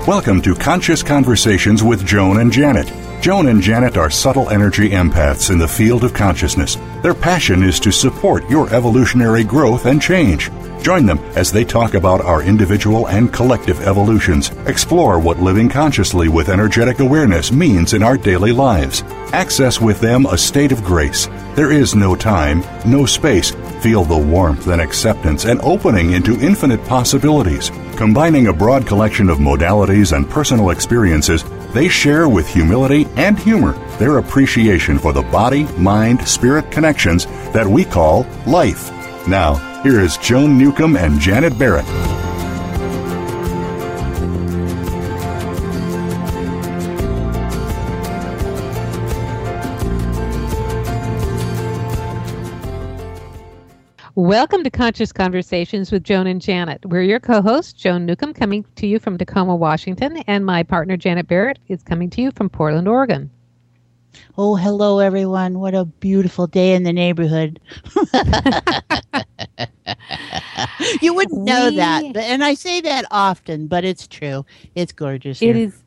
Welcome to Conscious Conversations with Joan and Janet. Joan and Janet are subtle energy empaths in the field of consciousness. Their passion is to support your evolutionary growth and change. Join them as they talk about our individual and collective evolutions, explore what living consciously with energetic awareness means in our daily lives. Access with them a state of grace. There is no time, no space. Feel the warmth and acceptance and opening into infinite possibilities. Combining a broad collection of modalities and personal experiences, they share with humility and humor their appreciation for the body, mind, spirit connections that we call life. Now, here is Joan Newcomb and Janet Barrett. Welcome to Conscious Conversations with Joan and Janet. We're your co-hosts, Joan Newcomb, coming to you from Tacoma, Washington, and my partner, Janet Barrett, is coming to you from Portland, Oregon. Oh, hello, everyone. What a beautiful day in the neighborhood. You wouldn't know that. And I say that often, but it's true. It's gorgeous here. It is.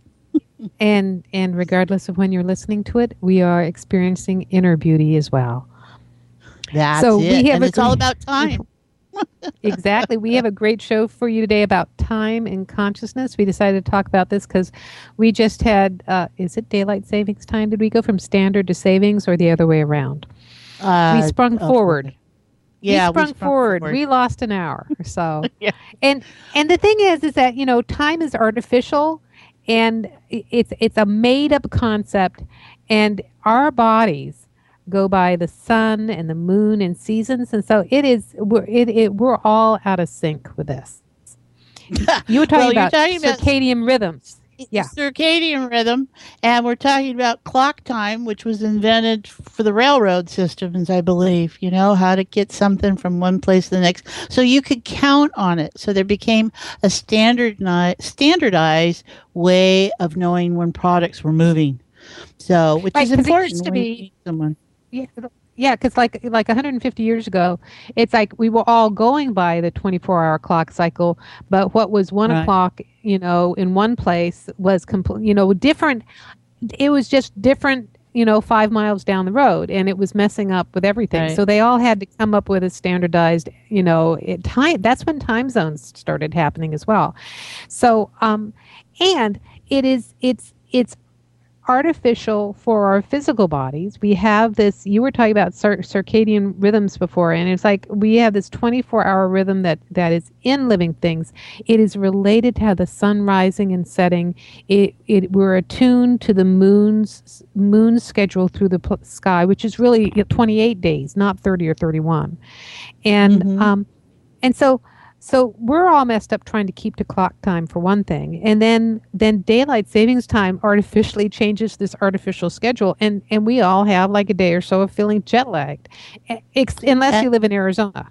And regardless of when you're listening to it, we are experiencing inner beauty as well. That's it. And it's all about time. Exactly. We have a great show for you today about time and consciousness. We decided to talk about this because we just had, is it daylight savings time? Did we go from standard to savings or the other way around? We sprung forward. Yeah, we sprung forward. We lost an hour or so. Yeah. And the thing is that, you know, time is artificial and it's a made up concept, and our bodies go by the sun and the moon and seasons, and so we're all out of sync with this. You were talking about circadian rhythms. Yeah, circadian rhythm, and we're talking about clock time, which was invented for the railroad systems, I believe. You know, how to get something from one place to the next, so you could count on it. So there became a standardized way of knowing when products were moving. So, which is important. It used to be someone. Yeah, because like 150 years ago, it's like we were all going by the 24-hour clock cycle, but what was 1 o'clock, you know, in one place was different. It was just different, 5 miles down the road, and it was messing up with everything. Right. So they all had to come up with a standardized, time. That's when time zones started happening as well. So, and it's artificial for our physical bodies. We have this, you were talking about circadian rhythms before, and it's like we have this 24-hour rhythm that is in living things. It is related to how the sun rising and setting. We're attuned to the moon's schedule through the sky, which is really 28 days, not 30 or 31. And and so we're all messed up trying to keep to clock time for one thing. And then daylight savings time artificially changes this artificial schedule. And we all have like a day or so of feeling jet lagged, unless you live in Arizona.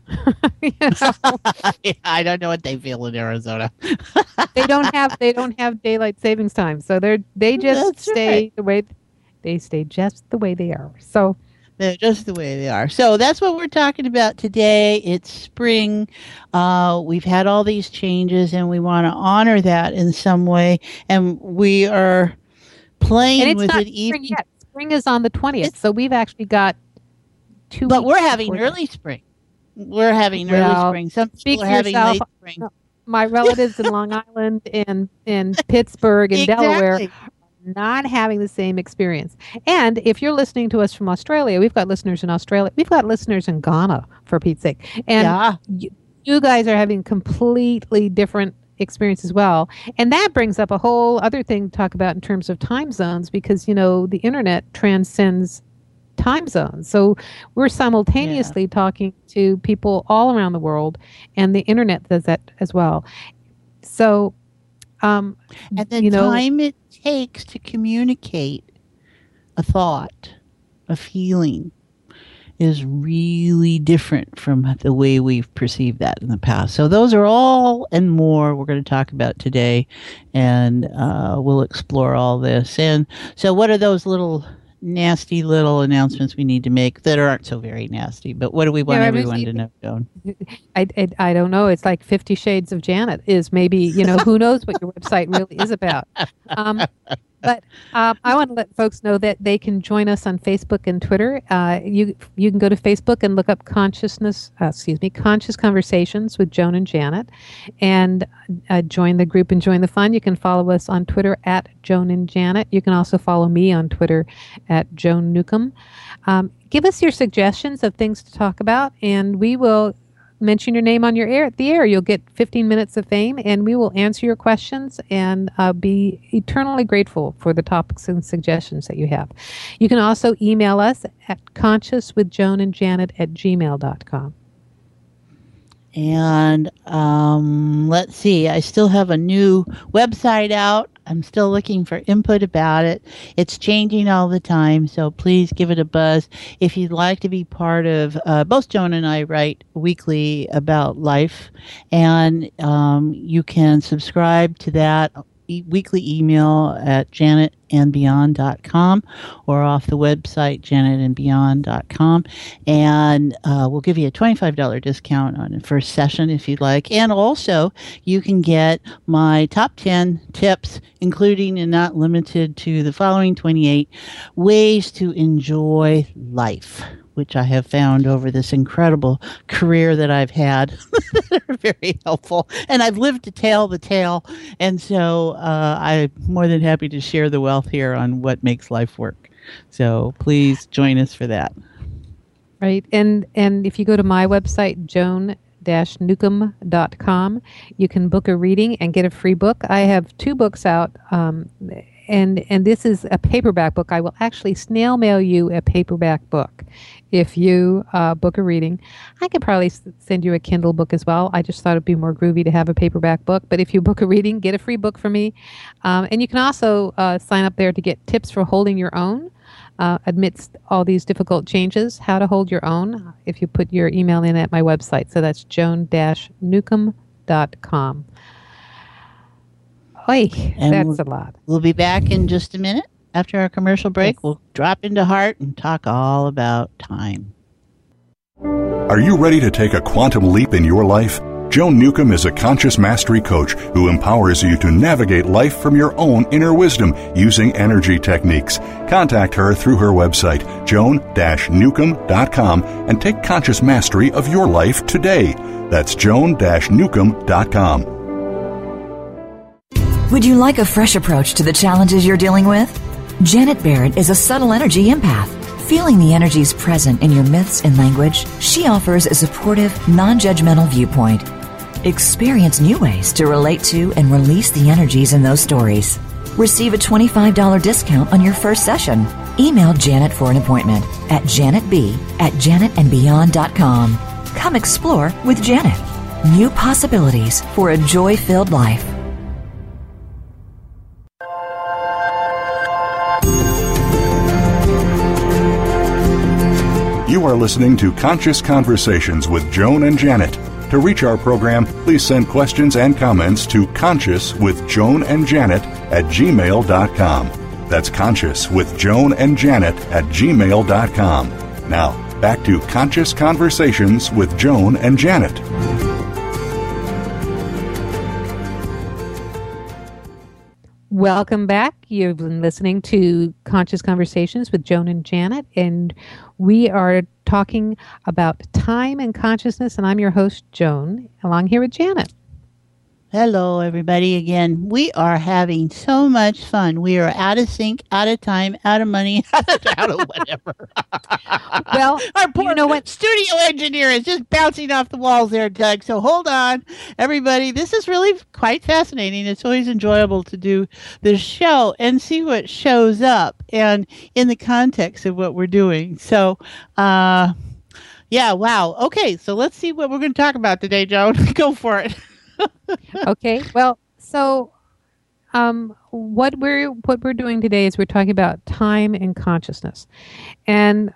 I don't know what they feel in Arizona. They don't have daylight savings time. So they just stay the way they stay just the way they are. So they're just the way they are. So that's what we're talking about today. It's spring. We've had all these changes, and we want to honor that in some way. And we are playing with it. And it's not spring yet. Spring is on the 20th. So we've actually got 2 weeks. But we're having early spring. We're having early spring. Some people are having late spring. My relatives in Long Island and in Pittsburgh and Delaware not having the same experience. And if you're listening to us from Australia, we've got listeners in Australia. We've got listeners in Ghana, for Pete's sake. And you guys are having completely different experience as well. And that brings up a whole other thing to talk about in terms of time zones, because, the internet transcends time zones. So we're simultaneously talking to people all around the world, and the internet does that as well. So, and the time it takes to communicate a thought, a feeling, is really different from the way we've perceived that in the past. So those are all and more we're going to talk about today, and we'll explore all this. And so what are those little nasty little announcements we need to make that aren't so very nasty. But what do we want everyone to know, Joan? I don't know. It's like 50 Shades of Janet is maybe, who knows what your website really is about. But I want to let folks know that they can join us on Facebook and Twitter. You can go to Facebook and look up Conscious Conversations with Joan and Janet, and join the group and join the fun. You can follow us on Twitter at Joan and Janet. You can also follow me on Twitter at Joan Newcomb. Give us your suggestions of things to talk about, and we will mention your name on the air. You'll get 15 minutes of fame, and we will answer your questions and be eternally grateful for the topics and suggestions that you have. You can also email us at consciouswithjoanandjanet@gmail.com. And let's see, I still have a new website out. I'm still looking for input about it. It's changing all the time, so please give it a buzz. If you'd like to be part of, both Joan and I write weekly about life, and you can subscribe to that weekly email at janetandbeyond.com or off the website janetandbeyond.com, and we'll give you a $25 discount on the first session if you'd like. And also you can get my top 10 tips, including and not limited to the following 28 ways to enjoy life, which I have found over this incredible career that I've had that are very helpful. And I've lived to tell the tale. And so I'm more than happy to share the wealth here on what makes life work. So please join us for that. Right. And if you go to my website, joan-newcomb.com, you can book a reading and get a free book. I have 2 books out. And this is a paperback book. I will actually snail mail you a paperback book if you book a reading. I could probably send you a Kindle book as well. I just thought it'd be more groovy to have a paperback book. But if you book a reading, get a free book from me. And you can also sign up there to get tips for holding your own amidst all these difficult changes, how to hold your own, if you put your email in at my website. So that's joan-newcomb.com. That's a lot. We'll be back in just a minute. After our commercial break, yes. We'll drop into heart and talk all about time. Are you ready to take a quantum leap in your life? Joan Newcomb is a conscious mastery coach who empowers you to navigate life from your own inner wisdom using energy techniques. Contact her through her website, joan-newcomb.com, and take conscious mastery of your life today. That's joan-newcomb.com. Would you like a fresh approach to the challenges you're dealing with? Janet Barrett is a subtle energy empath. Feeling the energies present in your myths and language, she offers a supportive, non-judgmental viewpoint. Experience new ways to relate to and release the energies in those stories. Receive a $25 discount on your first session. Email Janet for an appointment at janetb@janetandbeyond.com. Come explore with Janet. New possibilities for a joy-filled life. You are listening to Conscious Conversations with Joan and Janet. To reach our program, please send questions and comments to consciouswithjoanandjanet@gmail.com. That's consciouswithjoanandjanet@gmail.com. Now, back to Conscious Conversations with Joan and Janet. Welcome back. You've been listening to Conscious Conversations with Joan and Janet, and we are talking about time and consciousness, and I'm your host, Joan, along here with Janet. Hello, everybody. Again, we are having so much fun. We are out of sync, out of time, out of money, out of whatever. Well, our poor studio engineer is just bouncing off the walls there, Doug. So hold on, everybody. This is really quite fascinating. It's always enjoyable to do this show and see what shows up and in the context of what we're doing. So, yeah, wow. Okay, so let's see what we're going to talk about today, Joan. Go for it. Okay. Well, so what we're doing today is we're talking about time and consciousness, and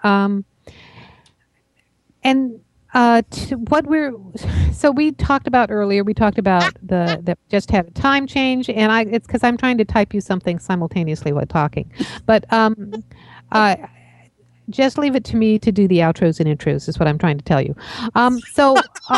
we talked about earlier. We talked about that just had a time change, and it's because I'm trying to type you something simultaneously while talking, but Just leave it to me to do the outros and intros is what I'm trying to tell you. So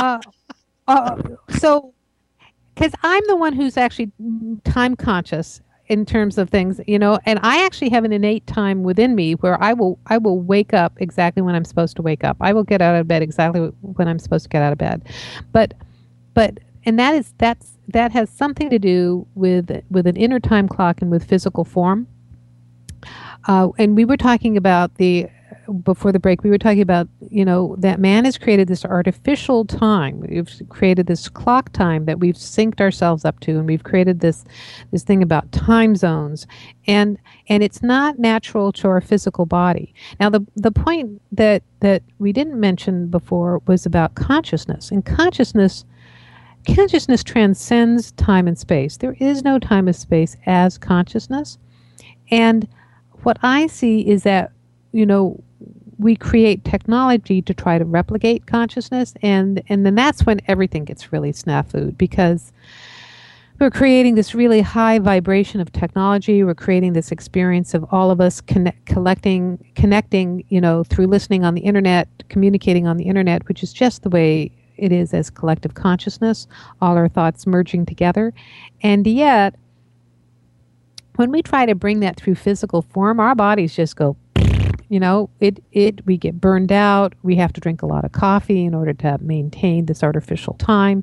because I'm the one who's actually time conscious in terms of things, and I actually have an innate time within me where I will wake up exactly when I'm supposed to wake up. I will get out of bed exactly when I'm supposed to get out of bed. But and that has something to do with an inner time clock and with physical form. And we were talking about before the break, we were talking about, that man has created this artificial time. We've created this clock time that we've synced ourselves up to, and we've created this thing about time zones. And it's not natural to our physical body. Now, the point that we didn't mention before was about consciousness. And consciousness transcends time and space. There is no time and space as consciousness. And what I see is that, we create technology to try to replicate consciousness, and then that's when everything gets really snafu, because we're creating this really high vibration of technology. We're creating this experience of all of us connecting, through listening on the internet, communicating on the internet, which is just the way it is as collective consciousness, all our thoughts merging together. And yet, when we try to bring that through physical form, our bodies just go, we get burned out. We have to drink a lot of coffee in order to maintain this artificial time.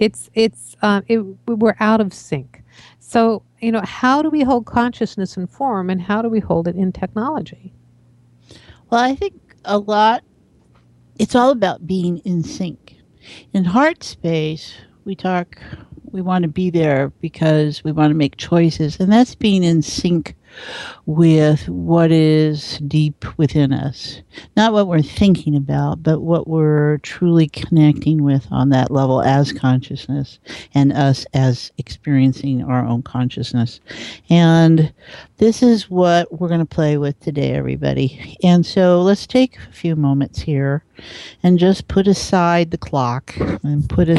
We're out of sync. So, how do we hold consciousness in form, and how do we hold it in technology? Well, I think it's all about being in sync. In heart space, we want to be there because we want to make choices, and that's being in sync with what is deep within us. Not what we're thinking about, but what we're truly connecting with on that level as consciousness, and us as experiencing our own consciousness. And this is what we're going to play with today, everybody. And so let's take a few moments here and just put aside the clock and put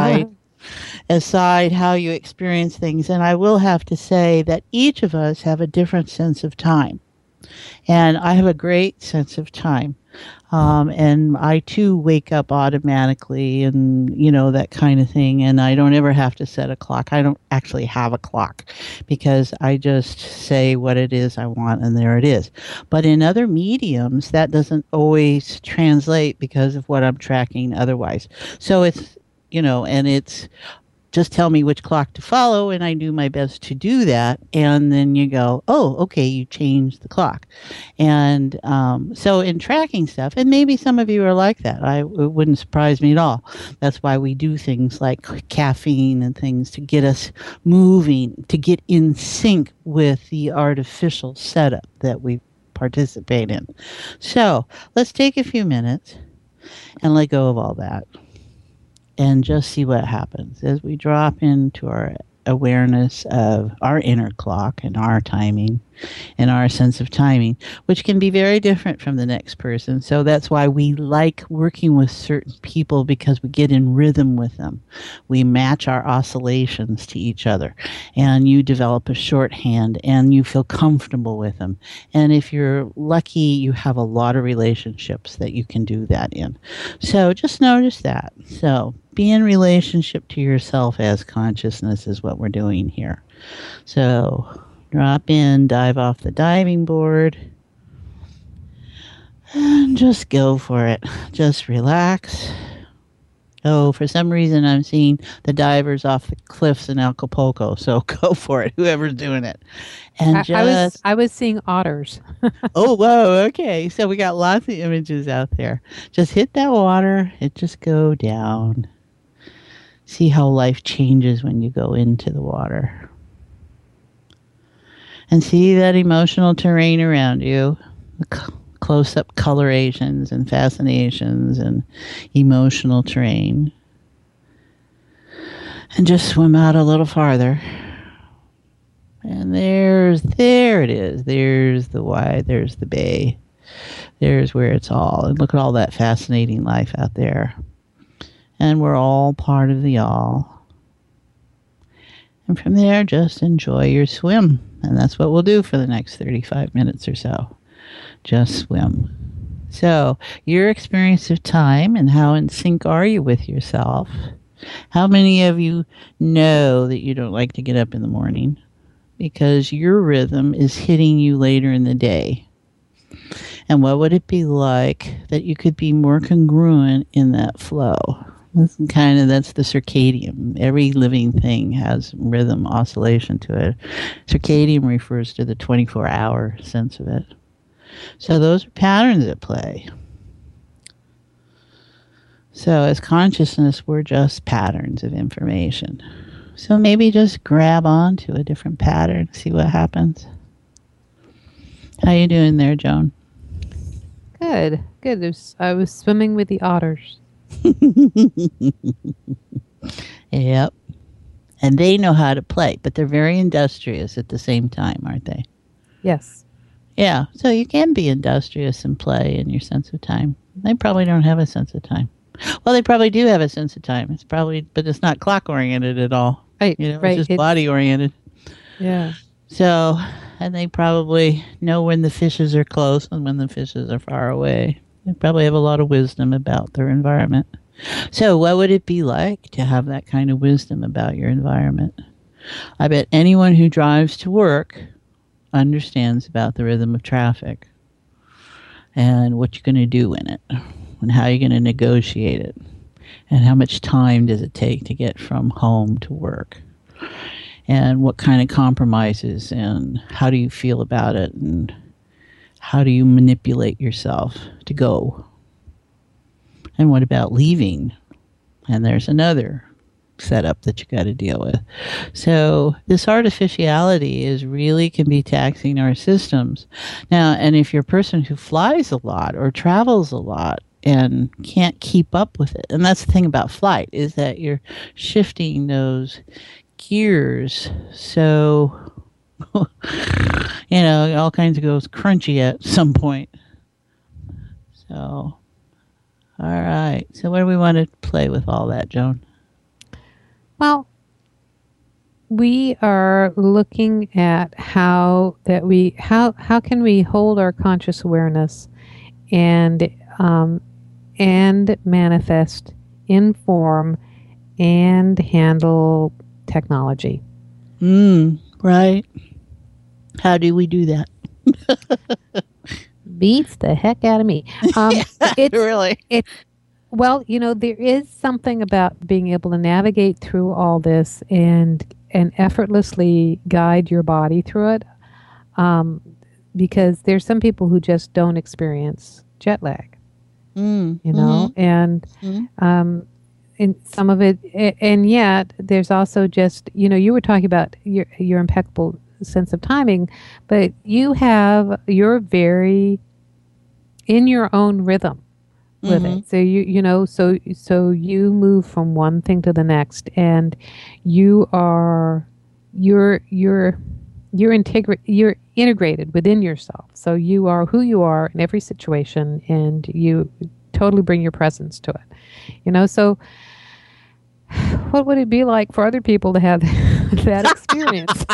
aside how you experience things. And I will have to say that each of us have a different sense of time. And I have a great sense of time. And I too wake up automatically and, that kind of thing. And I don't ever have to set a clock. I don't actually have a clock because I just say what it is I want and there it is. But in other mediums, that doesn't always translate because of what I'm tracking otherwise. So it's, and it's just tell me which clock to follow, and I do my best to do that. And then you go, oh, okay, you changed the clock. And so in tracking stuff, and maybe some of you are like that. It wouldn't surprise me at all. That's why we do things like caffeine and things to get us moving, to get in sync with the artificial setup that we participate in. So let's take a few minutes and let go of all that. And just see what happens as we drop into our awareness of our inner clock and our timing and our sense of timing, which can be very different from the next person. So that's why we like working with certain people, because we get in rhythm with them. We match our oscillations to each other, and you develop a shorthand and you feel comfortable with them. And if you're lucky, you have a lot of relationships that you can do that in. So just notice that. So be in relationship to yourself as consciousness is what we're doing here. So drop in, dive off the diving board, and just go for it. Just relax. Oh, for some reason I'm seeing the divers off the cliffs in Acapulco, so go for it, whoever's doing it. And I was seeing otters. Oh, whoa, okay. So we got lots of images out there. Just hit that water and just go down. See how life changes when you go into the water. And see that emotional terrain around you, the close-up colorations and fascinations and emotional terrain. And just swim out a little farther. And there it is. There's the bay. There's where it's all. And look at all that fascinating life out there. And we're all part of the all. And from there, just enjoy your swim. And that's what we'll do for the next 35 minutes or so. just swim. So, your experience of time and how in sync are you with yourself? How many of you know that you don't like to get up in the morning because your rhythm is hitting you later in the day? And what would it be like that you could be more congruent in that flow? That's the circadian. Every living thing has rhythm oscillation to it. Circadian refers to the 24-hour sense of it. So those are patterns at play. So as consciousness, we're just patterns of information. So maybe just grab onto a different pattern, see what happens. How you doing there, Joan? Good. I was swimming with the otters. Yep. And they know how to play, but they're very industrious at the same time, aren't they? Yes. Yeah. So you can be industrious and play in your sense of time. They probably don't have a sense of time. Well, they probably do have a sense of time. But it's not clock oriented at all. Right. It's just body oriented. Yeah. So, and they probably know when the fishes are close and when the fishes are far away. They probably have a lot of wisdom about their environment. So what would it be like to have that kind of wisdom about your environment? I bet anyone who drives to work understands about the rhythm of traffic and what you're going to do in it and how you're going to negotiate it and how much time does it take to get from home to work and what kind of compromises and how do you feel about it and how do you manipulate yourself to go? And what about leaving? And there's another setup that you got to deal with. So this artificiality can be taxing our systems. Now, and if you're a person who flies a lot or travels a lot and can't keep up with it, and that's the thing about flight, is that you're shifting those gears. So all kinds of goes crunchy at some point. So, all right. So where do we want to play with all that, Joan? Well, we are looking at how can we hold our conscious awareness and manifest, inform, and handle technology. Right. How do we do that? Beats the heck out of me. Really? Well, there is something about being able to navigate through all this and effortlessly guide your body through it, because there's some people who just don't experience jet lag, and some of it, and yet there's also just, you were talking about your impeccable sense of timing, but you're very in your own rhythm with it. So so you move from one thing to the next, and you're integrated within yourself. So you are who you are in every situation, and you totally bring your presence to it. So what would it be like for other people to have that experience?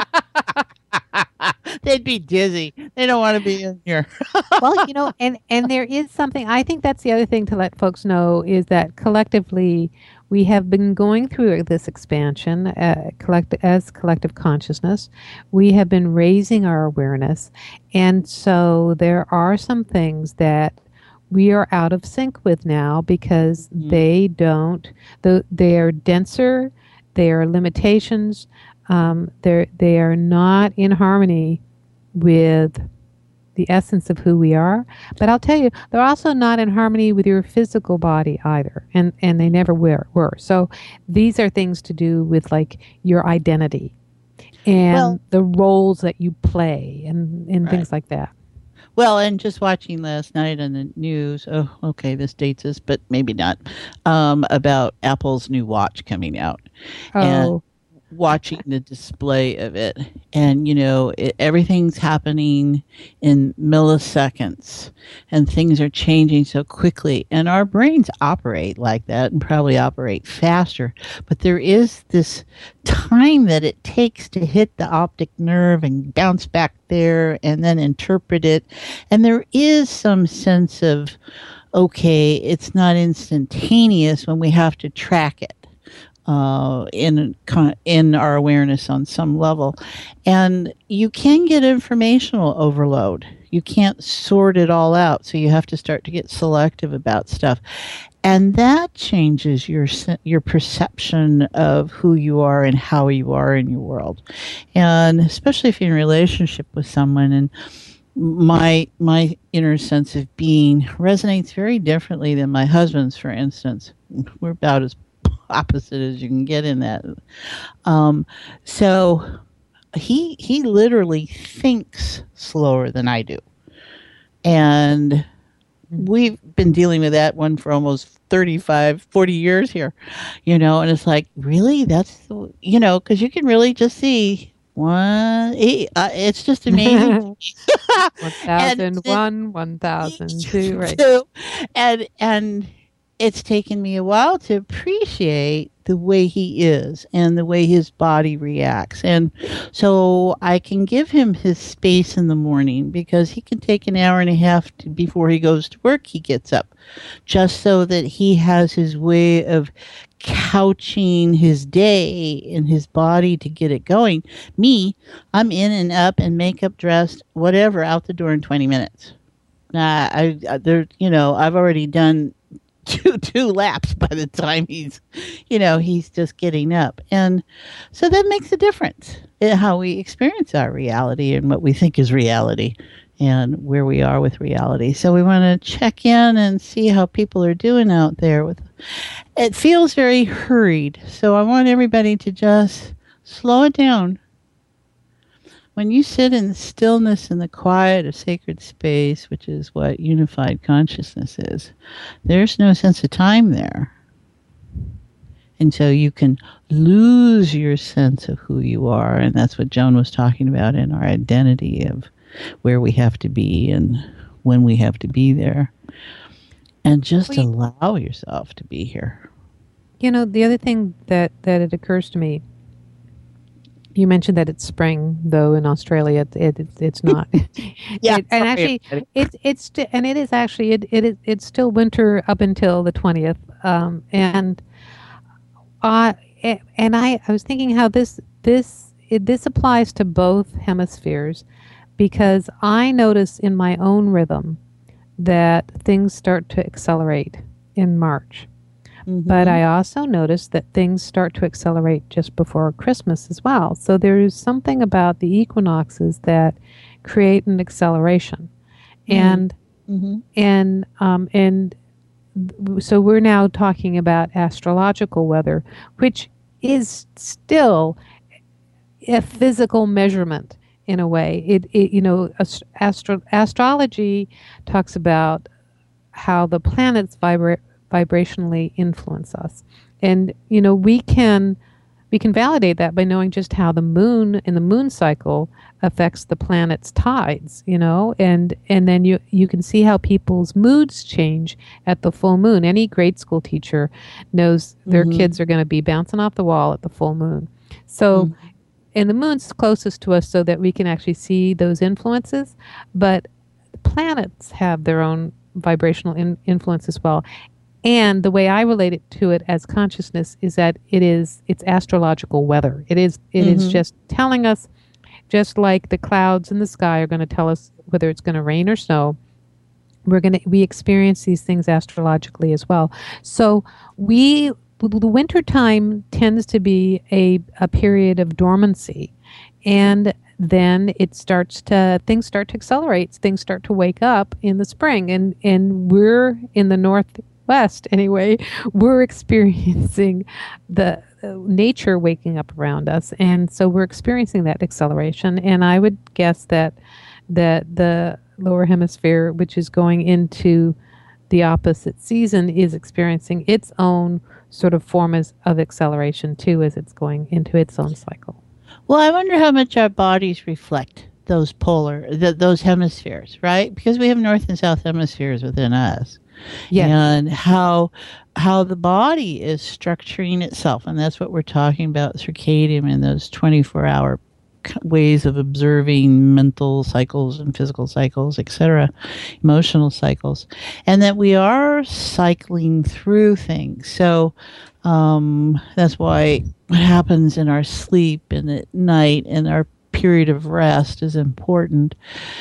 They'd be dizzy. They don't want to be in here. Well, and there is something, I think that's the other thing to let folks know, is that collectively we have been going through this expansion as collective consciousness. We have been raising our awareness. And so there are some things that we are out of sync with now because they are denser, they are limitations, they are not in harmony with the essence of who we are. But I'll tell you, they're also not in harmony with your physical body either, and they never were. So these are things to do with like your identity and the roles that you play and right. Things like that. Well, and just watching last night on the news, this dates us, but maybe not, about Apple's new watch coming out. Oh. watching the display of it. And, everything's happening in milliseconds and things are changing so quickly. And our brains operate like that and probably operate faster. But there is this time that it takes to hit the optic nerve and bounce back there and then interpret it. And there is some sense of, okay, it's not instantaneous when we have to track it in our awareness on some level. And you can get informational overload. You can't sort it all out, so you have to start to get selective about stuff. And that changes your perception of who you are and how you are in your world. And especially if you're in a relationship with someone, and my inner sense of being resonates very differently than my husband's, for instance. We're about as opposite as you can get in that. So he literally thinks slower than I do. And we've been dealing with that one for almost 35, 40 years here, and it's like, really? That's, because you can really just see it's just amazing. 1001, 1002, right. And it's taken me a while to appreciate the way he is and the way his body reacts. And so I can give him his space in the morning, because he can take an hour and a half before he goes to work. He gets up just so that he has his way of couching his day in his body to get it going. Me, I'm in and up and makeup, dressed, whatever, out the door in 20 minutes. I've already done two laps by the time he's just getting up. And so that makes a difference in how we experience our reality and what we think is reality and where we are with reality. So we want to check in and see how people are doing out there. It feels very hurried, so I want everybody to just slow it down. When you sit in the stillness and the quiet of sacred space, which is what unified consciousness is, there's no sense of time there. And so you can lose your sense of who you are. And that's what Joan was talking about in our identity of where we have to be and when we have to be there. And just allow yourself to be here. The other thing that it occurs to me, you mentioned that it's spring, though in Australia it's not. Yeah, and actually it's still winter up until the 20th. And I was thinking how this applies to both hemispheres, because I notice in my own rhythm that things start to accelerate in March. But I also noticed that things start to accelerate just before Christmas as well. So there is something about the equinoxes that create an acceleration. And so we're now talking about astrological weather, which is still a physical measurement in a way. Astrology talks about how the planets vibrationally influence us, and we can validate that by knowing just how the moon and the moon cycle affects the planet's tides, and then you can see how people's moods change at the full moon. Any grade school teacher knows their kids are going to be bouncing off the wall at the full moon. So and the moon's closest to us so that we can actually see those influences, but the planets have their own vibrational influence as well. And the way I relate it to it as consciousness is that it's astrological weather. It is just telling us, just like the clouds in the sky are going to tell us whether it's going to rain or snow. We experience these things astrologically as well. So the winter time tends to be a period of dormancy, and then things start to accelerate. Things start to wake up in the spring, and we're in the Northwest anyway. We're experiencing the nature waking up around us, and so we're experiencing that acceleration. And I would guess that the lower hemisphere, which is going into the opposite season, is experiencing its own sort of form of acceleration too as it's going into its own cycle. Well, I wonder how much our bodies reflect those those hemispheres, right? Because we have north and south hemispheres within us. Yes. And how the body is structuring itself. And that's what we're talking about, circadian and those 24-hour ways of observing mental cycles and physical cycles, etc., emotional cycles, and that we are cycling through things. So that's why what happens in our sleep and at night and our period of rest is important,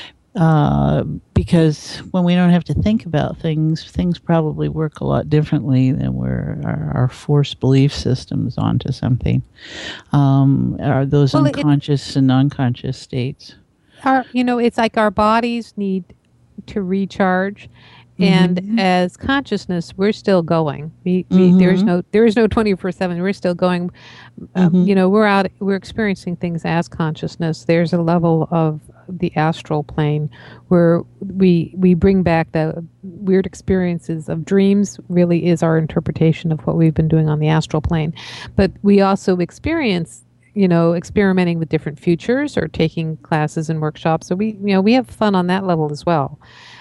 because when we don't have to think about things probably work a lot differently than our forced belief systems onto something. Are those unconscious and non-conscious states? It's like our bodies need to recharge. And as consciousness, we're still going. There is no 24/7. We're still going. We're experiencing things as consciousness. There's a level of the astral plane where we bring back the weird experiences of dreams. Really is our interpretation of what we've been doing on the astral plane. But we also experience, experimenting with different futures or taking classes and workshops. So we have fun on that level as well.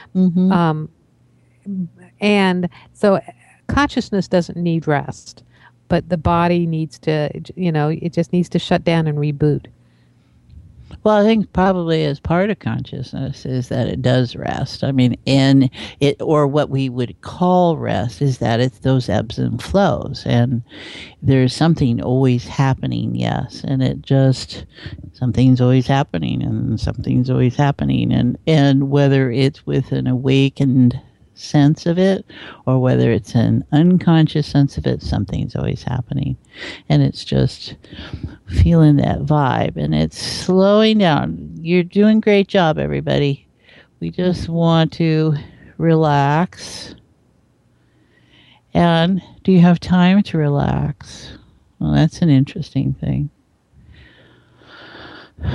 And so consciousness doesn't need rest, but the body needs to, it just needs to shut down and reboot. Well, I think probably as part of consciousness is that it does rest. I mean, or what we would call rest is that it's those ebbs and flows, and there's something always happening, yes, and something's always happening, and something's always happening, and whether it's with an awakened sense of it or whether it's an unconscious sense of it, something's always happening, and it's just feeling that vibe, and it's slowing down. You're doing a great job, everybody. We just want to relax. And do you have time to relax? Well, that's an interesting thing. Do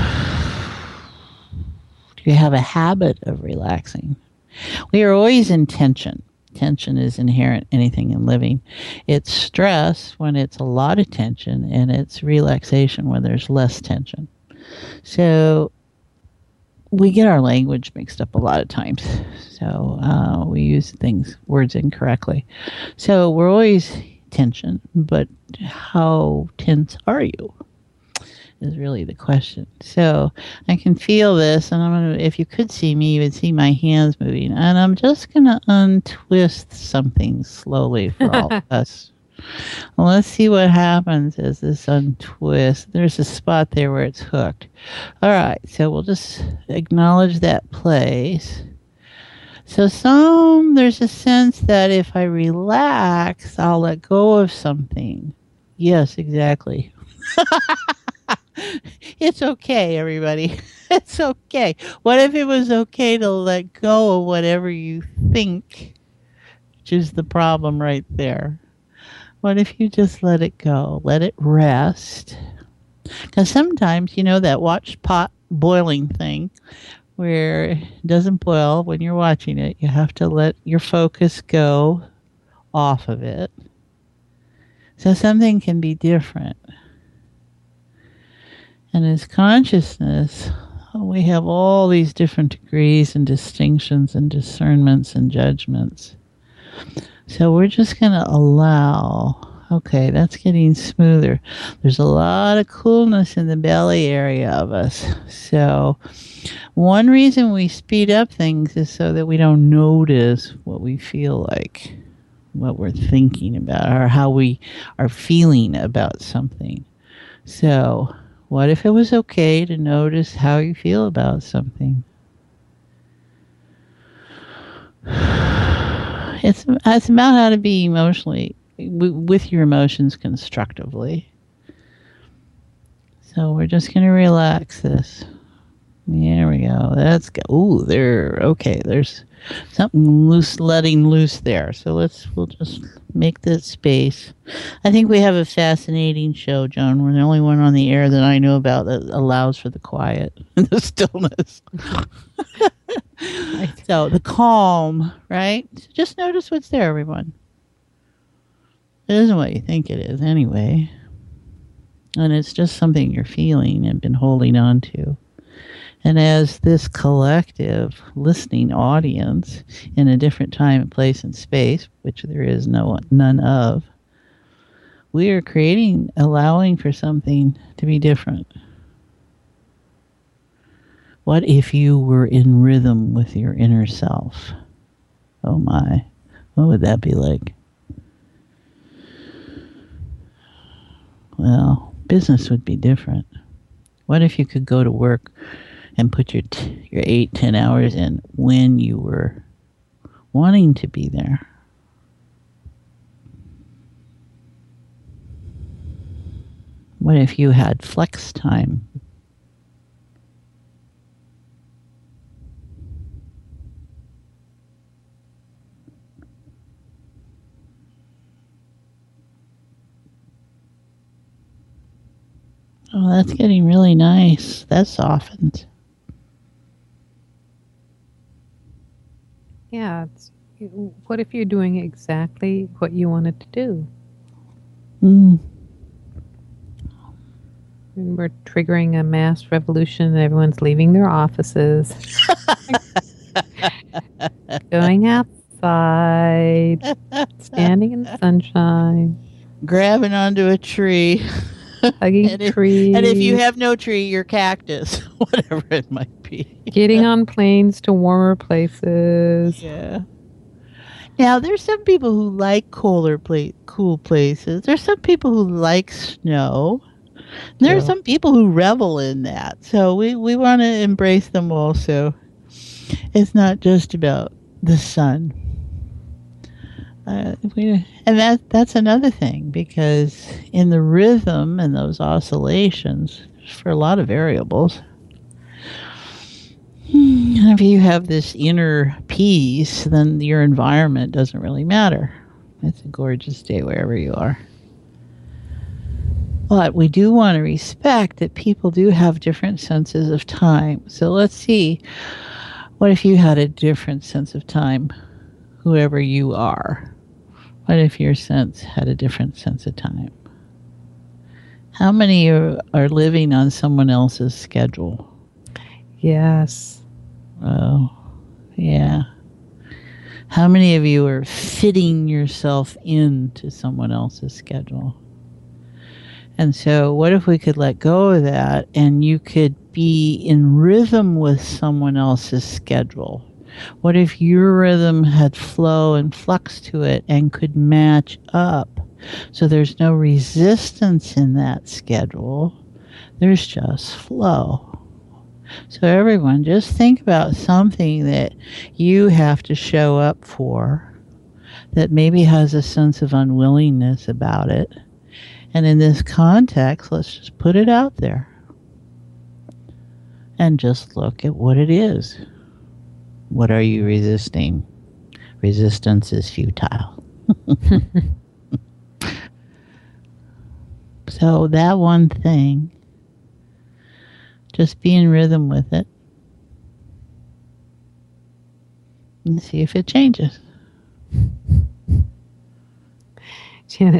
you have a habit of relaxing? We are always in tension. Tension is inherent in anything in living. It's stress when it's a lot of tension, and it's relaxation when there's less tension. So we get our language mixed up a lot of times. So we use words incorrectly. So we're always tension, but how tense are you? Is really the question. So I can feel this, and if you could see me, you would see my hands moving, and I'm just going to untwist something slowly for all of us. Well, let's see what happens as this untwist. There's a spot there where it's hooked. All right, so we'll just acknowledge that place. So there's a sense that if I relax, I'll let go of something. Yes, exactly. It's okay, everybody. It's okay. What if it was okay to let go of whatever you think, which is the problem right there? What if you just let it go? Let it rest. Because sometimes, that watch pot boiling thing where it doesn't boil when you're watching it. You have to let your focus go off of it. So something can be different. And as consciousness, we have all these different degrees and distinctions and discernments and judgments. So we're just going to allow, okay, that's getting smoother. There's a lot of coolness in the belly area of us. So one reason we speed up things is so that we don't notice what we feel like, what we're thinking about, or how we are feeling about something. So what if it was okay to notice how you feel about something? It's about how to be emotionally, with your emotions constructively. So we're just going to relax this. There we go. That's good. Ooh, okay. There's something letting loose there. So we'll just make this space. I think we have a fascinating show, Joan. We're the only one on the air that I know about that allows for the quiet and the stillness. So the calm, right? So just notice what's there, everyone. It isn't what you think it is anyway. And it's just something you're feeling and been holding on to. And as this collective listening audience in a different time, place, and space, which there is none of, we are allowing for something to be different. What if you were in rhythm with your inner self? Oh my, what would that be like? Well, business would be different. What if you could go to work and put your 8-10 hours in when you were wanting to be there? What if you had flex time? Oh, that's getting really nice. That softens. Yeah. What if you're doing exactly what you wanted to do? Mm. And we're triggering a mass revolution and everyone's leaving their offices. Going outside. Standing in the sunshine. Grabbing onto a tree. Hugging trees. And if you have no tree, your cactus. Whatever it might be. Getting on planes to warmer places. Yeah. Now, there's some people who like cool places. There's some people who like snow. There are some people who revel in that. So we want to embrace them also. It's not just about the sun. And that's another thing, because in the rhythm and those oscillations, for a lot of variables, and if you have this inner peace, then your environment doesn't really matter. It's a gorgeous day wherever you are. But we do want to respect that people do have different senses of time. So let's see, what if you had a different sense of time, whoever you are? What if your sense had a different sense of time? How many are living on someone else's schedule? Yes. Oh, yeah. How many of you are fitting yourself into someone else's schedule? And so what if we could let go of that and you could be in rhythm with someone else's schedule? What if your rhythm had flow and flux to it and could match up? So there's no resistance in that schedule. There's just flow. So everyone, just think about something that you have to show up for that maybe has a sense of unwillingness about it. And in this context, let's just put it out there and just look at what it is. What are you resisting? Resistance is futile. So that one thing, just be in rhythm with it and see if it changes. Janet,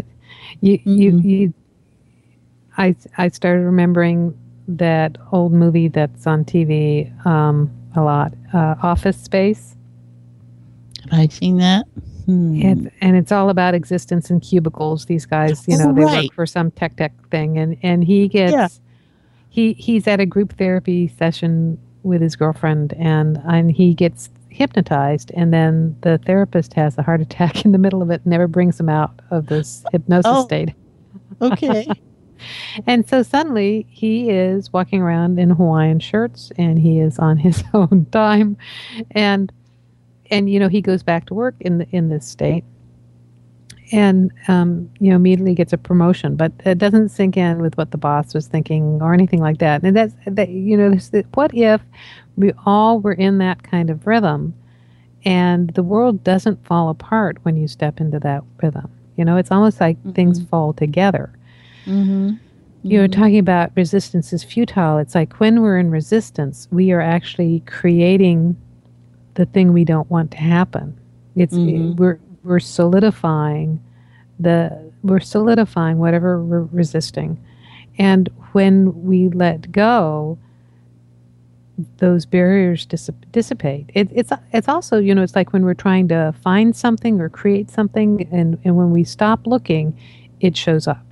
I started remembering that old movie that's on TV a lot, Office Space. Have I seen that? And it's all about existence in cubicles. These guys, they work for some tech thing, and he gets he's at a group therapy session with his girlfriend, and he gets hypnotized, and then the therapist has a heart attack in the middle of it, and never brings him out of this hypnosis state. Okay. And so suddenly he is walking around in Hawaiian shirts, and he is on his own time, and he goes back to work in this state, and immediately gets a promotion, but it doesn't sink in with what the boss was thinking or anything like that. And what if we all were in that kind of rhythm, and the world doesn't fall apart when you step into that rhythm? It's almost like things fall together. Talking about resistance is futile. It's like when we're in resistance, we are actually creating the thing we don't want to happen. We're solidifying we're solidifying whatever we're resisting. And when we let go, those barriers dissipate. It's also, it's like when we're trying to find something or create something, and when we stop looking, it shows up.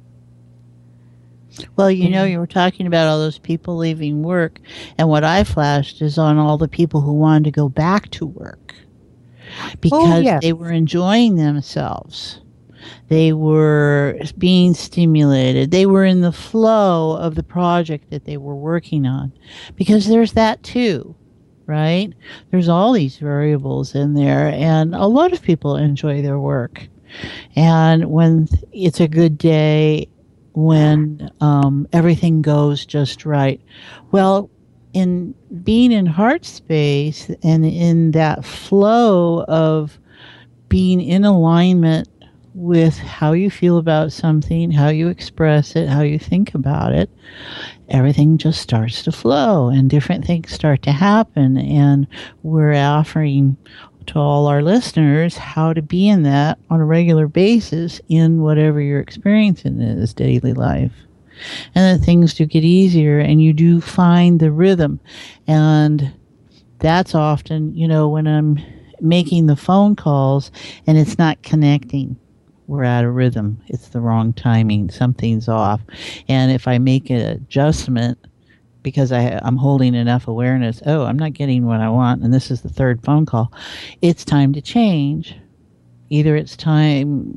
Well, you were talking about all those people leaving work, and what I flashed is on all the people who wanted to go back to work because they were enjoying themselves. They were being stimulated. They were in the flow of the project that they were working on, because there's that too, right? There's all these variables in there, and a lot of people enjoy their work. And when it's a good day, when everything goes just right, well, in being in heart space and in that flow of being in alignment with how you feel about something, how you express it, how you think about it, everything just starts to flow and different things start to happen. And we're offering to all our listeners how to be in that on a regular basis in whatever you're experiencing in this daily life. And then things do get easier and you do find the rhythm. And that's often, when I'm making the phone calls and it's not connecting. We're out of rhythm. It's the wrong timing. Something's off. And if I make an adjustment because I'm holding enough awareness, I'm not getting what I want, and this is the third phone call, it's time to change. Either it's time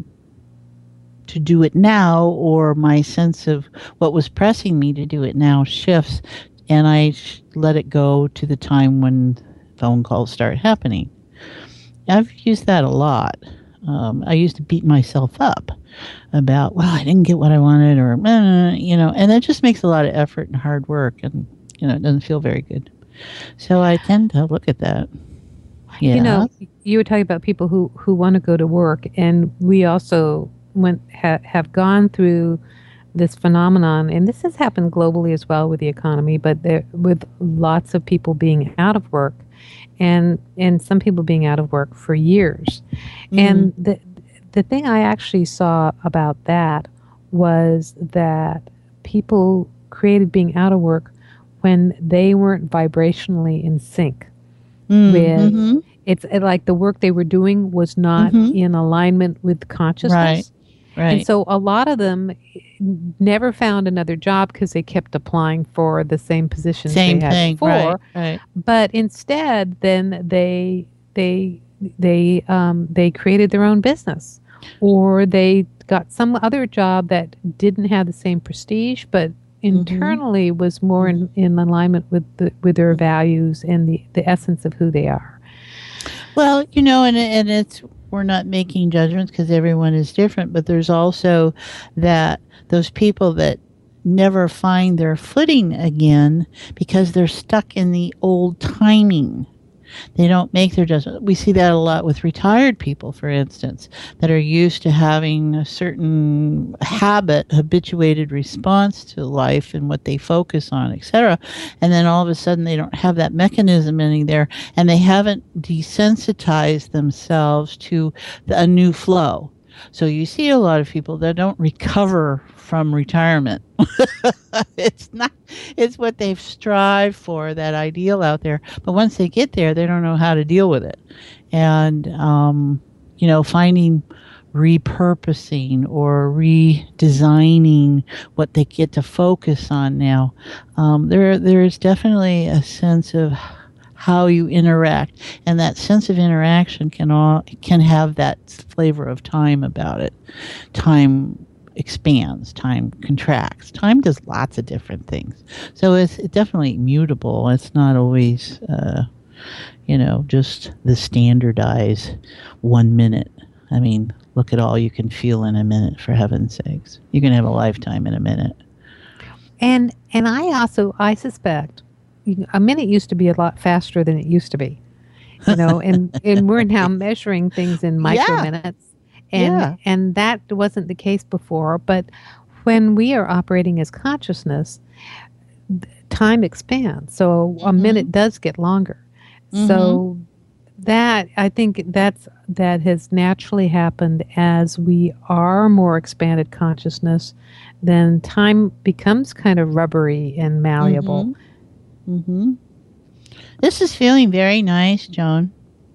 to do it now, or my sense of what was pressing me to do it now shifts, and I let it go to the time when phone calls start happening. I've used that a lot. I used to beat myself up about, I didn't get what I wanted, or, and that just makes a lot of effort and hard work, and, it doesn't feel very good. So I tend to look at that. Yeah. You were talking about people who want to go to work, and we also have gone through this phenomenon, and this has happened globally as well with the economy, but with lots of people being out of work. And some people being out of work for years. Mm-hmm. And the thing I actually saw about that was that people created being out of work when they weren't vibrationally in sync with it's like the work they were doing was not in alignment with consciousness. Right. And so a lot of them never found another job because they kept applying for the same positions they had before. Right. But instead, then they created their own business, or they got some other job that didn't have the same prestige, but internally was more in alignment with their values and the essence of who they are. Well, and it's, we're not making judgments because everyone is different, but there's also those people that never find their footing again because they're stuck in the old timing. They don't make their judgment. We see that a lot with retired people, for instance, that are used to having a certain habituated response to life and what they focus on, etc. And then all of a sudden they don't have that mechanism any there, and they haven't desensitized themselves to a new flow. So you see a lot of people that don't recover from retirement. It's what they've strived for, that ideal out there. But once they get there, they don't know how to deal with it. And, finding repurposing or redesigning what they get to focus on now. There is definitely a sense of how you interact, and that sense of interaction can have that flavor of time about it. Time expands, time contracts, time does lots of different things. So it's definitely mutable. It's not always, just the standardized 1 minute. I mean, look at all you can feel in a minute, for heaven's sakes. You can have a lifetime in a minute. And I suspect a minute used to be a lot faster than it used to be, and we're now measuring things in micro minutes, and that wasn't the case before. But when we are operating as consciousness, time expands, so a minute does get longer. So I think that has naturally happened as we are more expanded consciousness. Then time becomes kind of rubbery and malleable. Mm-hmm. This is feeling very nice, Joan.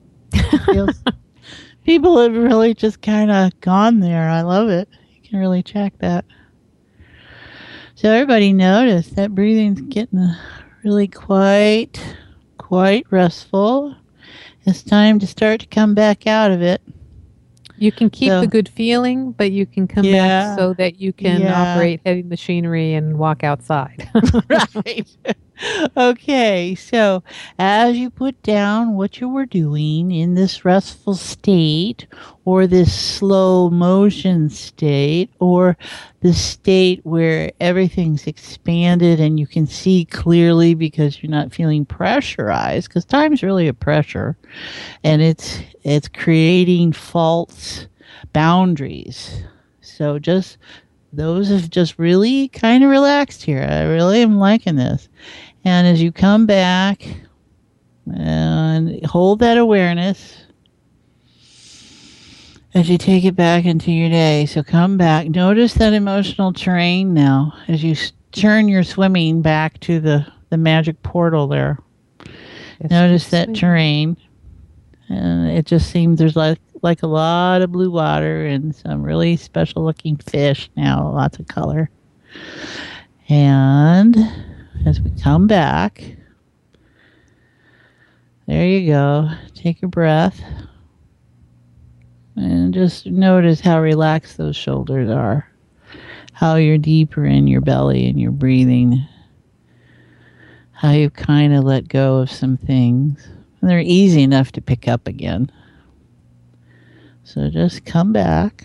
People have really just kind of gone there. I love it. You can really check that. So everybody noticed that breathing's getting really quite restful. It's time to start to come back out of it. You can keep the good feeling, but you can come back so that you can operate heavy machinery and walk outside. Right. Okay, so as you put down what you were doing in this restful state, or this slow motion state, or the state where everything's expanded and you can see clearly because you're not feeling pressurized, because time's really a pressure, and it's creating false boundaries. So just those have just really kind of relaxed here. I really am liking this. And as you come back and hold that awareness as you take it back into your day. So come back. Notice that emotional terrain now as you turn your swimming back to the magic portal there. Yes, notice that terrain. And it just seems there's like a lot of blue water and some really special looking fish now. Lots of color. And as we come back, there you go. Take a breath. And just notice how relaxed those shoulders are. How you're deeper in your belly and you're breathing. How you've kind of let go of some things. And they're easy enough to pick up again. So just come back.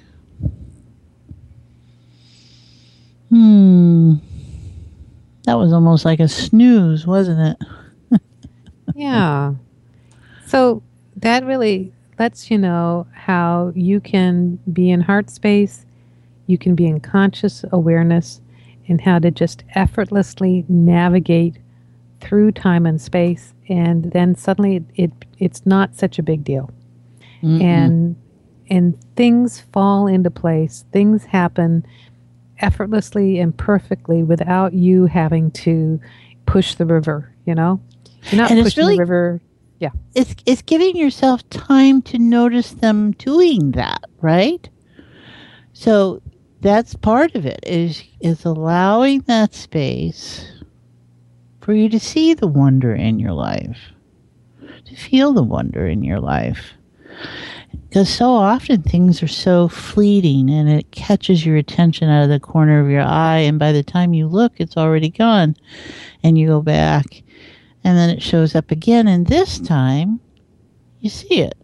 That was almost like a snooze, wasn't it? Yeah. So that really lets you know how you can be in heart space, you can be in conscious awareness, and how to just effortlessly navigate through time and space. And then suddenly it's not such a big deal. Mm-hmm. And things fall into place. Things happen effortlessly and perfectly without you having to push the river, you know? You're not pushing the river. Yeah. It's giving yourself time to notice them doing that, right? So that's part of it, is allowing that space for you to see the wonder in your life, to feel the wonder in your life. Because so often things are so fleeting and it catches your attention out of the corner of your eye, and by the time you look, it's already gone. And you go back, and then it shows up again, and this time, you see it.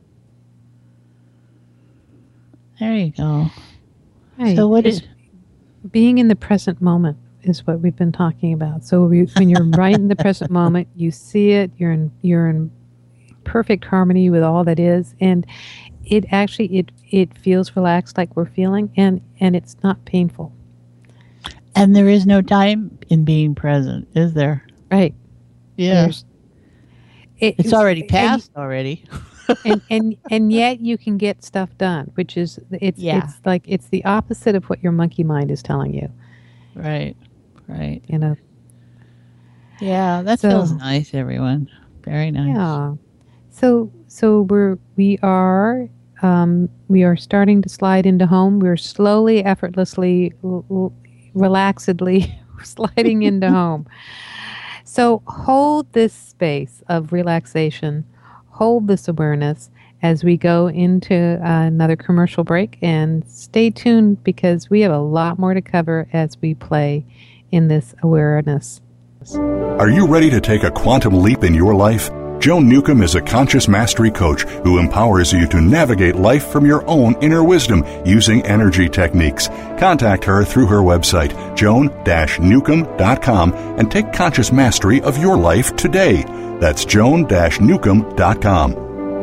There you go. Right. So being in the present moment is what we've been talking about. So when you're right in the present moment, you see it, you're in perfect harmony with all that is, and it actually it feels relaxed like we're feeling, and it's not painful. And there is no time in being present, is there? Right. Yeah. It's already passed already. and yet you can get stuff done, which is it's the opposite of what your monkey mind is telling you. Right. You know. Yeah, that feels nice, everyone. Very nice. Yeah. So we are starting to slide into home. We're slowly, effortlessly, relaxedly sliding into home. So hold this space of relaxation, hold this awareness as we go into another commercial break, and stay tuned because we have a lot more to cover as we play in this awareness. Are you ready to take a quantum leap in your life? Joan Newcomb is a conscious mastery coach who empowers you to navigate life from your own inner wisdom using energy techniques. Contact her through her website, joan-newcomb.com, and take conscious mastery of your life today. That's joan-newcomb.com.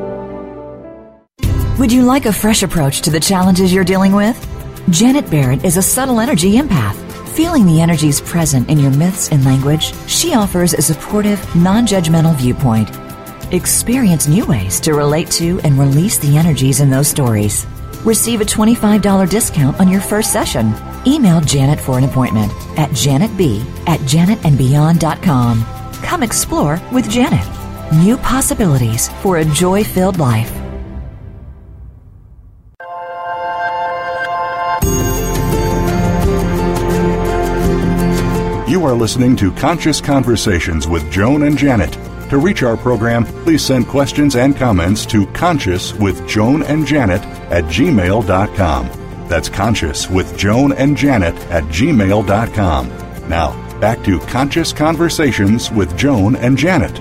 Would you like a fresh approach to the challenges you're dealing with? Janet Barrett is a subtle energy empath. Feeling the energies present in your myths and language, she offers a supportive, non-judgmental viewpoint. Experience new ways to relate to and release the energies in those stories. Receive a $25 discount on your first session. Email Janet for an appointment at janetb@janetandbeyond.com. Come explore with Janet. New possibilities for a joy-filled life. You are listening to Conscious Conversations with Joan and Janet. To reach our program, please send questions and comments to consciouswithjoanandjanet@gmail.com. That's consciouswithjoanandjanet@gmail.com. Now, back to Conscious Conversations with Joan and Janet.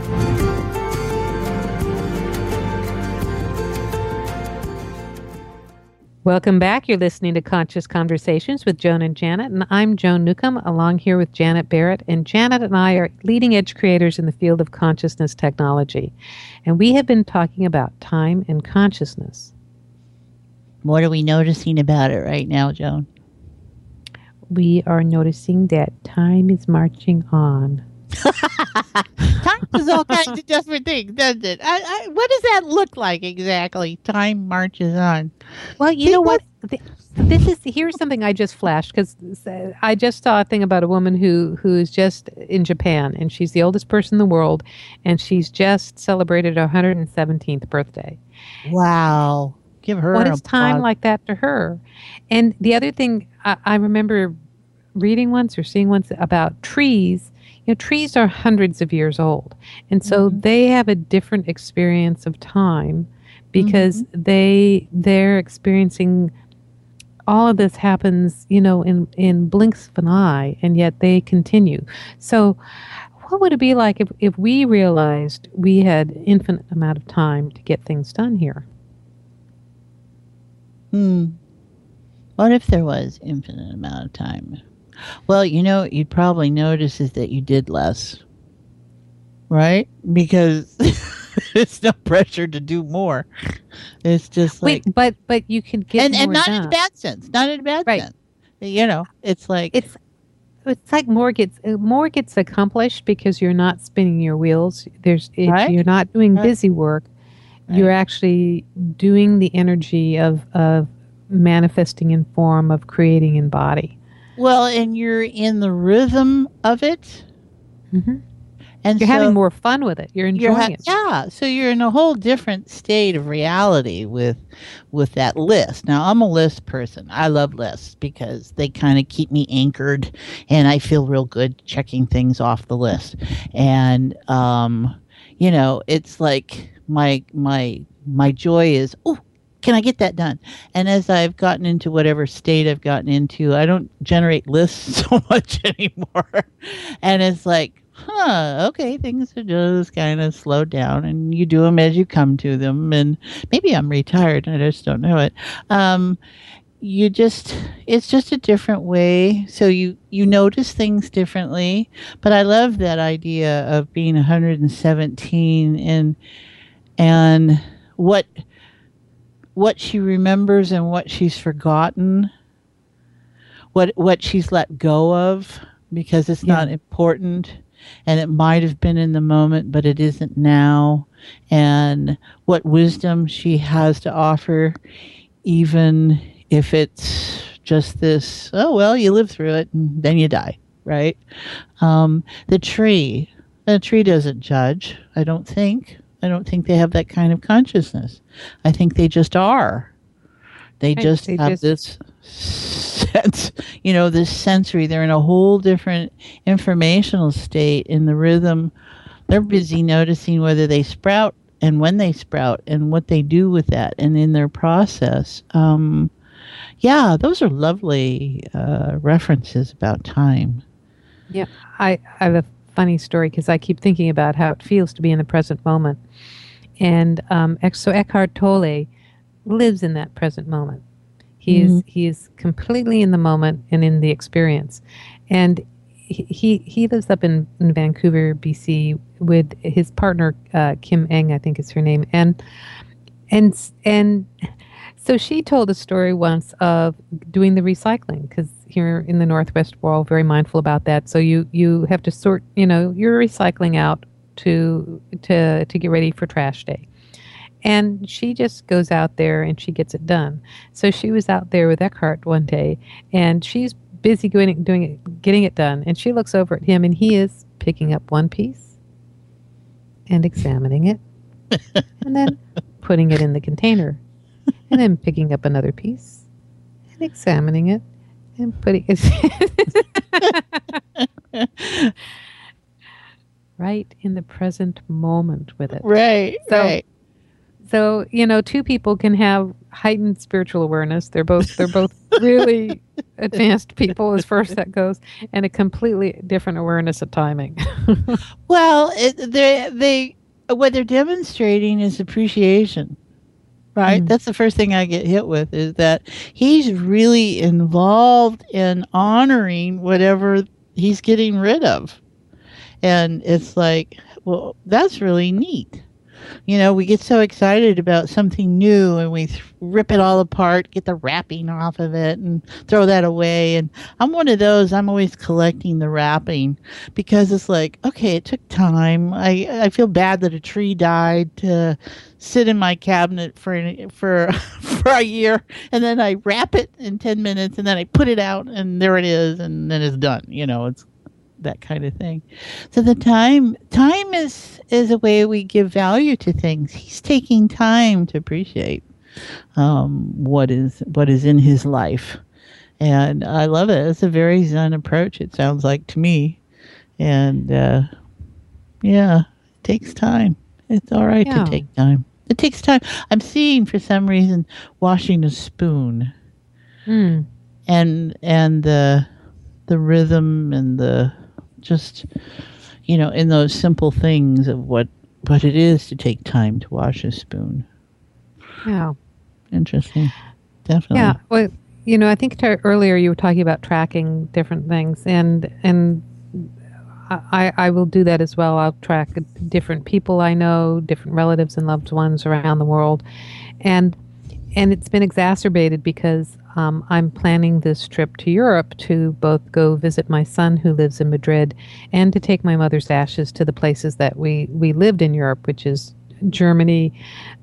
Welcome back. You're listening to Conscious Conversations with Joan and Janet, and I'm Joan Newcomb, along here with Janet Barrett. And Janet and I are leading edge creators in the field of consciousness technology. And we have been talking about time and consciousness. What are we noticing about it right now, Joan? We are noticing that time is marching on. Time does all kinds of different things, doesn't it? What does that look like exactly? Time marches on. Well, you know what? Here's something I just flashed, because I just saw a thing about a woman who is just in Japan, and she's the oldest person in the world, and she's just celebrated her 117th birthday. Wow. Give her what is time like that to her? And the other thing I remember reading once or seeing once about trees. You know, trees are hundreds of years old, and so they have a different experience of time because they're experiencing all of this happens, you know, in blinks of an eye, and yet they continue. So what would it be like if we realized we had infinite amount of time to get things done here? What if there was infinite amount of time? Well, you know, what you'd probably notice is that you did less, right? Because it's no pressure to do more. It's just like... Wait, but you can get more and not done. in a bad sense. Not in a bad sense. You know, it's like... It's like more gets accomplished because you're not spinning your wheels. You're not doing busy work. Right. You're actually doing the energy of manifesting in form, of creating in body. Well, and you're in the rhythm of it. And you're having more fun with it. You're enjoying it. Yeah. So you're in a whole different state of reality with that list. Now, I'm a list person. I love lists because they kind of keep me anchored, and I feel real good checking things off the list. And, you know, it's like my joy is, can I get that done? And as I've gotten into whatever state I've gotten into, I don't generate lists so much anymore. And it's like, okay, things are just kind of slowed down, and you do them as you come to them. And maybe I'm retired, I just don't know it. It's just a different way. So you notice things differently. But I love that idea of being 117 and what she remembers and what she's forgotten, what she's let go of because it's not important, and it might have been in the moment, but it isn't now, and what wisdom she has to offer, even if it's just this, oh, well, you live through it and then you die, right? The tree doesn't judge, I don't think. I don't think they have that kind of consciousness. I think they just are. They just have this sense, you know, this sensory. They're in a whole different informational state in the rhythm. They're busy noticing whether they sprout and when they sprout and what they do with that and in their process. Yeah, those are lovely references about time. Yeah, I have a funny story because I keep thinking about how it feels to be in the present moment. And so Eckhart Tolle lives in that present moment. He is completely in the moment and in the experience. And he lives up in Vancouver, BC, with his partner Kim Eng, I think is her name. And so she told a story once of doing the recycling, because here in the Northwest we're all very mindful about that. So you have to sort, you know, you're recycling out to get ready for trash day. And she just goes out there and she gets it done. So she was out there with Eckhart one day, and she's busy getting it done. And she looks over at him, and he is picking up one piece and examining it, and then putting it in the container, and then picking up another piece and examining it and putting it right in the present moment with it. Right. So, two people can have heightened spiritual awareness. They're both really advanced people as far as that goes, and a completely different awareness of timing. Well, what they're demonstrating is appreciation, right? That's the first thing I get hit with, is that he's really involved in honoring whatever he's getting rid of. And it's like, well, that's really neat. We get so excited about something new, and we rip it all apart, get the wrapping off of it, and throw that away. And I'm one of those. I'm always collecting the wrapping, because it's like, okay, it took time. I feel bad that a tree died to sit in my cabinet for a year, and then I wrap it in 10 minutes, and then I put it out, and there it is, and then it's done. It's that kind of thing. So the time is a way we give value to things. He's taking time to appreciate what is in his life, and I love it. It's a very Zen approach, it sounds like to me. And it takes time. It's all right to take time. It takes time. I'm seeing, for some reason, washing a spoon, and the rhythm and the just, in those simple things of what it is to take time to wash a spoon. Yeah. Interesting. Definitely. Yeah. Well, I think earlier you were talking about tracking different things, and I will do that as well. I'll track different people I know, different relatives and loved ones around the world. And it's been exacerbated because I'm planning this trip to Europe to both go visit my son who lives in Madrid, and to take my mother's ashes to the places that we lived in Europe, which is Germany,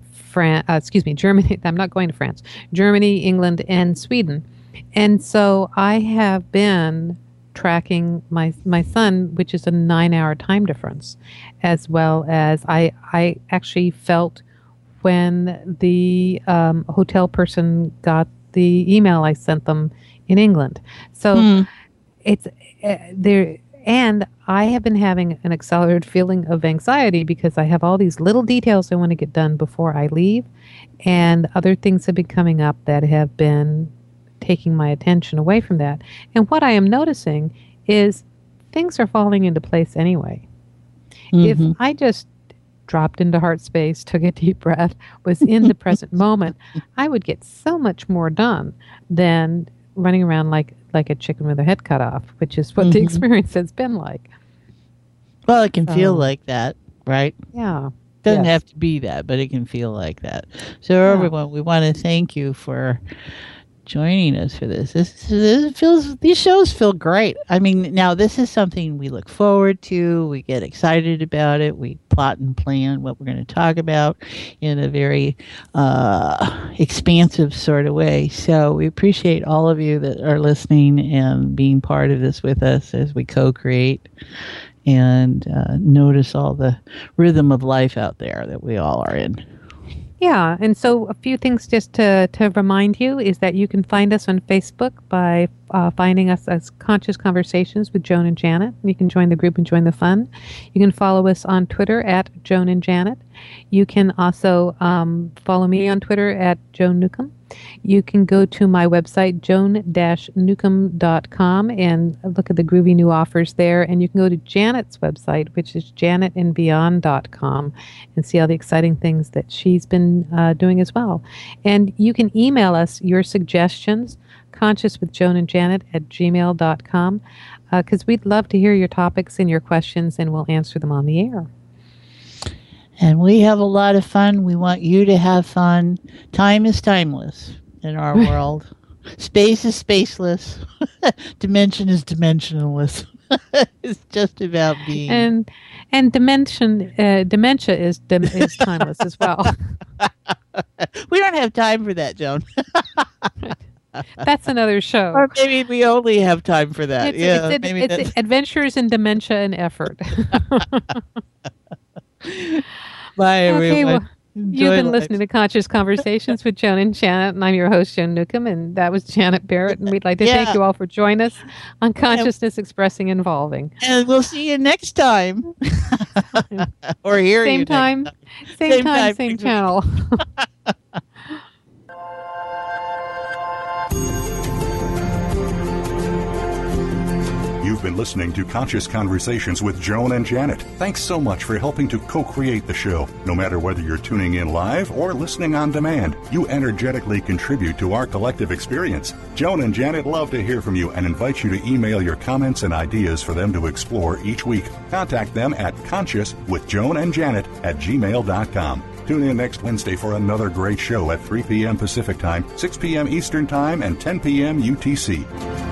Germany. I'm not going to France. Germany, England, and Sweden. And so I have been tracking my son, which is a 9-hour time difference, as well as I actually felt when the hotel person got the email I sent them in England. So it's there. And I have been having an accelerated feeling of anxiety because I have all these little details I want to get done before I leave. And other things have been coming up that have been taking my attention away from that. And what I am noticing is things are falling into place anyway. If I just dropped into heart space, took a deep breath, was in the present moment, I would get so much more done than running around like a chicken with her head cut off, which is what the experience has been like. Well, it can feel like that, right? Yeah. Doesn't have to be that, but it can feel like that. So everyone, we want to thank you for joining us for this. These shows feel great. I mean, now this is something we look forward to. We get excited about it. We plot and plan what we're going to talk about in a very expansive sort of way. So we appreciate all of you that are listening and being part of this with us as we co-create and notice all the rhythm of life out there that we all are in. Yeah, and so a few things just to remind you is that you can find us on Facebook by finding us as Conscious Conversations with Joan and Janet. You can join the group and join the fun. You can follow us on Twitter at Joan and Janet. You can also follow me on Twitter at Joan Newcomb. You can go to my website, joan-newcomb.com, and look at the groovy new offers there. And you can go to Janet's website, which is janetandbeyond.com, and see all the exciting things that she's been doing as well. And you can email us your suggestions, consciouswithjoanandjanet@gmail.com, because we'd love to hear your topics and your questions, and we'll answer them on the air. And we have a lot of fun. We want you to have fun. Time is timeless in our world. Space is spaceless. Dimension is dimensionless. It's just about being. And dementia is timeless as well. We don't have time for that, Joan. That's another show. Or maybe we only have time for that. It's Adventures in Dementia and Effort. Bye, everyone. Well, you've been listening to Conscious Conversations with Joan and Janet, and I'm your host, Joan Newcomb, and that was Janet Barrett, and we'd like to thank you all for joining us on Consciousness Expressing and Evolving. And we'll see you next time. Or hear you next time. Same time, same channel. You've been listening to Conscious Conversations with Joan and Janet. Thanks so much for helping to co-create the show. No matter whether you're tuning in live or listening on demand, you energetically contribute to our collective experience. Joan and Janet love to hear from you and invite you to email your comments and ideas for them to explore each week. Contact them at consciouswithjoanandjanet@gmail.com. Tune in next Wednesday for another great show at 3 p.m. Pacific Time, 6 p.m. Eastern Time, and 10 p.m. UTC.